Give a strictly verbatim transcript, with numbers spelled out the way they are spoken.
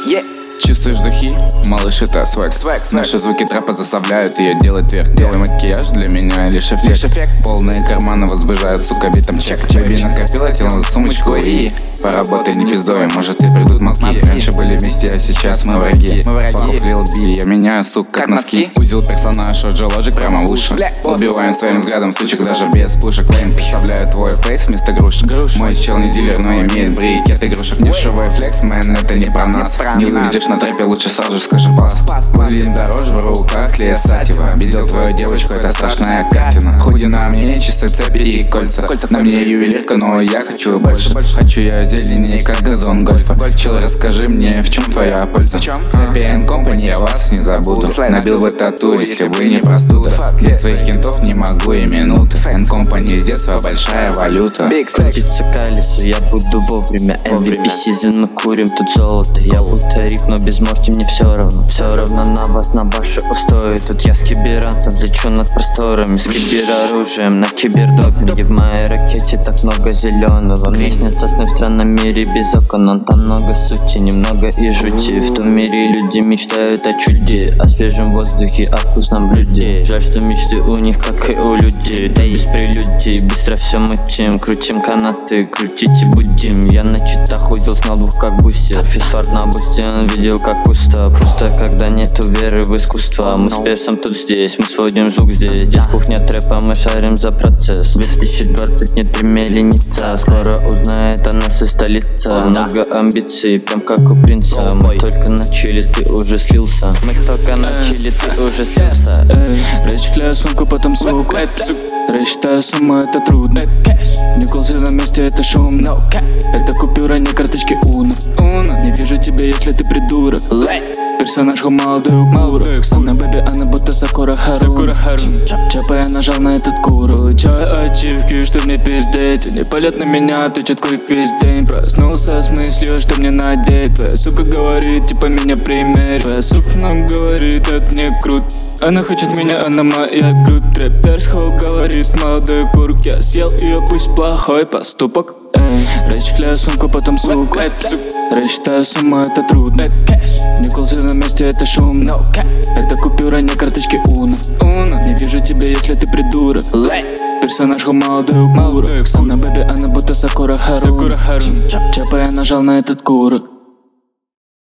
yeah. Чувствуешь духи? Малыш, это свек. Наши звуки трэпа заставляют ее делать вверх. Делай макияж, для меня лишь эффект. Лишь эффект. Полные карманы возбуждают, сука, битом чек. Бэби накопила тело на сумочку и поработай не пиздой, может и придут мозги. Раньше были вместе, а сейчас мы враги. Мы враги. Пару Lil B, я меняю, сука, как носки. Узел персонаж от Джи прямо в уши. Убиваем своим взглядом сучек даже без пушек. Лейн представляет твой фейс вместо груши. Мой чел не дилер, но имеет брикет игрушек. Дешевый флекс, мэн, это не про нас. Не увидишь на трэпе, лучше сразу скажи пас. Выглядим дороже в руках Лесатива. Видел твою девочку, это страшная картина. Худи на мне, часы, цепи и кольца. На мне ювелирка, но я хочу больше. Хочу я зеленее, как газон гольфа. Чел, расскажи мне, в чем твоя польза? Цепи and Company, я вас не забуду. Набил бы тату, если бы не простуда. Без своих кентов не могу и минуты. And Company с детства большая валюта. Крутится колесо, я буду вовремя. эм ви пи сезон, мы курим тут золото. Я будто Рик, но без Морти мне все равно. Все равно на вас, на ваши устои. Тут я с киберанцем взлечу над просторами. С кибероружием на кибердопинге. В моей ракете так много зеленого. Мне снятся сны в странном мире без окон. Он там много сути, немного и жути. В том мире люди мечтают о чуде, о свежем воздухе, о вкусном блюде. Жаль, что мечты у них, как и у людей. Да без прелюдий, быстро все мутим. Крутим канаты, крутите будем. Я на читах узел снял двух как бустер. Фисфар на бусте, он видел как пусто. Пусто, когда нету веры в искусство. Мы с персом тут здесь, мы сводим звук здесь. Здесь кухня трэпа, мы шарим за процесс. две тысячи двадцать не три милленица. Скоро узнает о нас и столица. Много амбиций, прям как у принца. Мы только начали, ты уже слился. Мы только начали, ты уже слился. Расчехляю сумку, потом суку. Рассчитаю сумму, это трудно. Николсы за вместе, это шумно. Это купюра, не карточки Уно. Не вижу тебя, если ты придурок. Персонаж молодой укурок. Сам бэби, она будто Сакура Харун. Чапа, я нажал на этот куру. Чай ачивки, что мне пиздеть. Не палят на меня, тычет квик весь день. Проснулся с мыслью, что мне надеть. Твоя сука говорит, типа меня примерь. Твоя сука нам говорит, это не круто. Она хочет меня, она моя грудь. Трэперс хоу говорит, молодой курк. Я съел ее, пусть плохой поступок. Расчехляю сумку, потом суку. Рассчитаю сумму, это трудно. Николсы за вместе, это шумно. Это купюра, не карточки Уно. Не вижу тебя, если ты придурок. Персонаж молодой укурок. Сам на бэби, она будто Сакура Харун. Чапа, я нажал на этот курок.